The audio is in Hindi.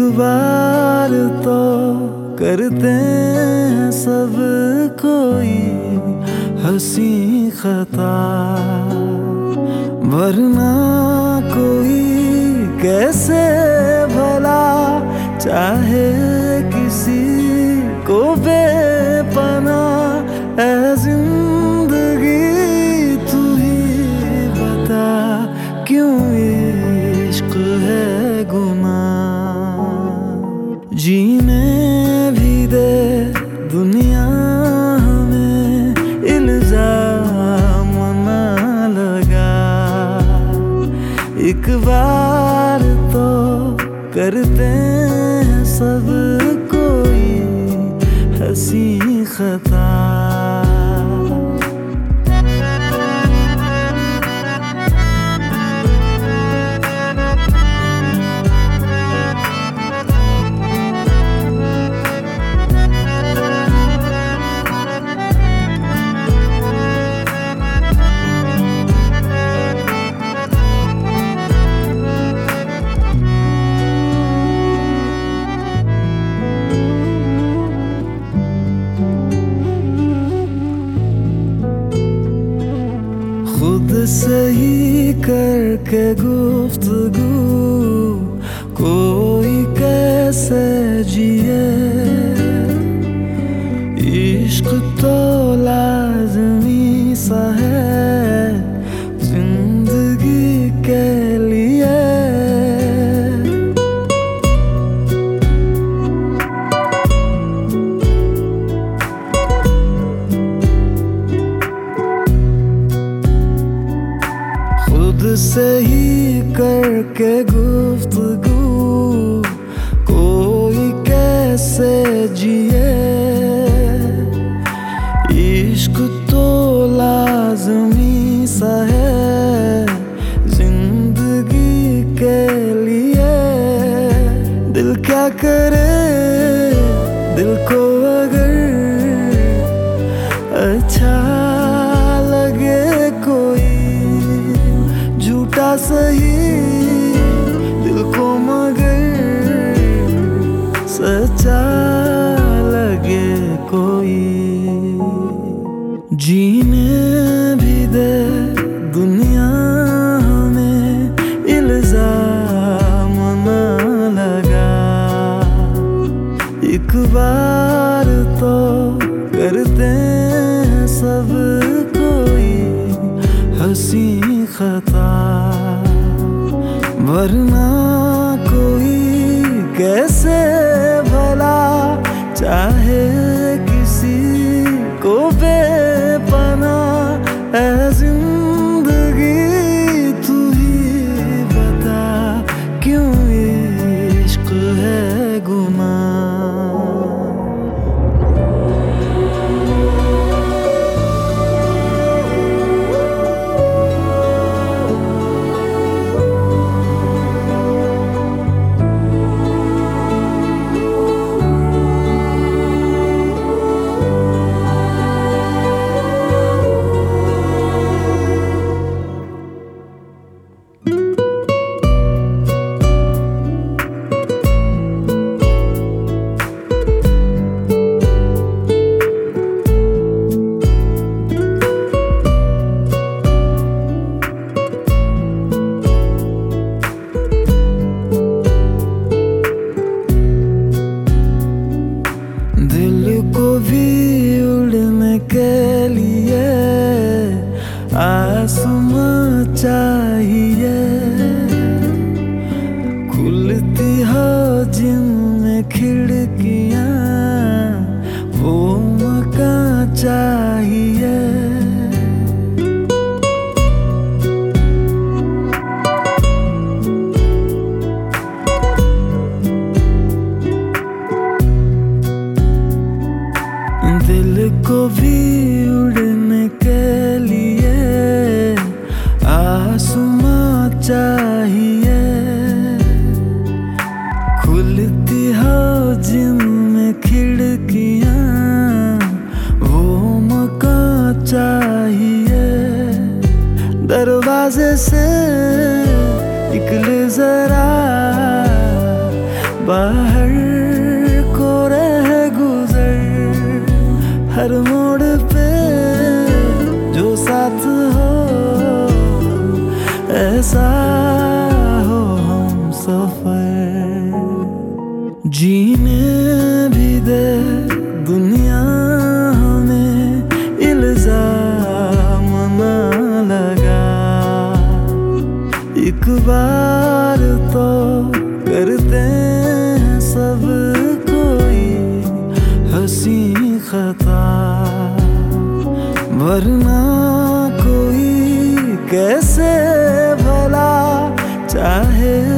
बार तो करते हैं सब कोई हंसी खता, वरना कोई कैसे भला चाहे किसी को बेपनाह। ऐ जिंदगी तू ही बता, क्यों इश्क है गुनाह। जीने भी दे दुनिया हमें, इल्जाम ना लगा। एक बार तो करते हैं सब कोई हंसी खता। खुद सही करके गुफ्तगू कोई कैसे जिए। इश्क तो लाज़मी सा है जिंदगी के लिए। खुद से ही करके गुफ्तगू कोई कैसे जिए। इश्क तो लाज़मी सा है जिंदगी के लिए। दिल क्या करे, दिल को अगर अच्छा लगे कोई झूठा सही दिल को मगर सच्चा लगे कोई। जीने भी दे दुनिया हमें, इल्जाम ना लगा। एक बार तो करते हैं सब कोई हंसी खता, वरना कोई कैसे भला चाहे किसी को बेपनाह। ऐ जिंदगी तू ही बता, क्यों इश्क है गुनाह। दिल को भी उड़ने के लिए आसमां चाहिए। खुलती हो जिनमें खिड़कियां, वो मकान चाहिए। दिल को भी उड़ने के लिए आसमां चाहिए। खुलती हो जिनमें खिड़कियां, वो मकान चाहिए। दरवाजे से निकले जरा बाहर जीने भी दे दुनिया हमें इल्जाम ना लगा। एक बार तो करते हैं सब कोई हंसी खता, वरना कोई कैसे भला चाहे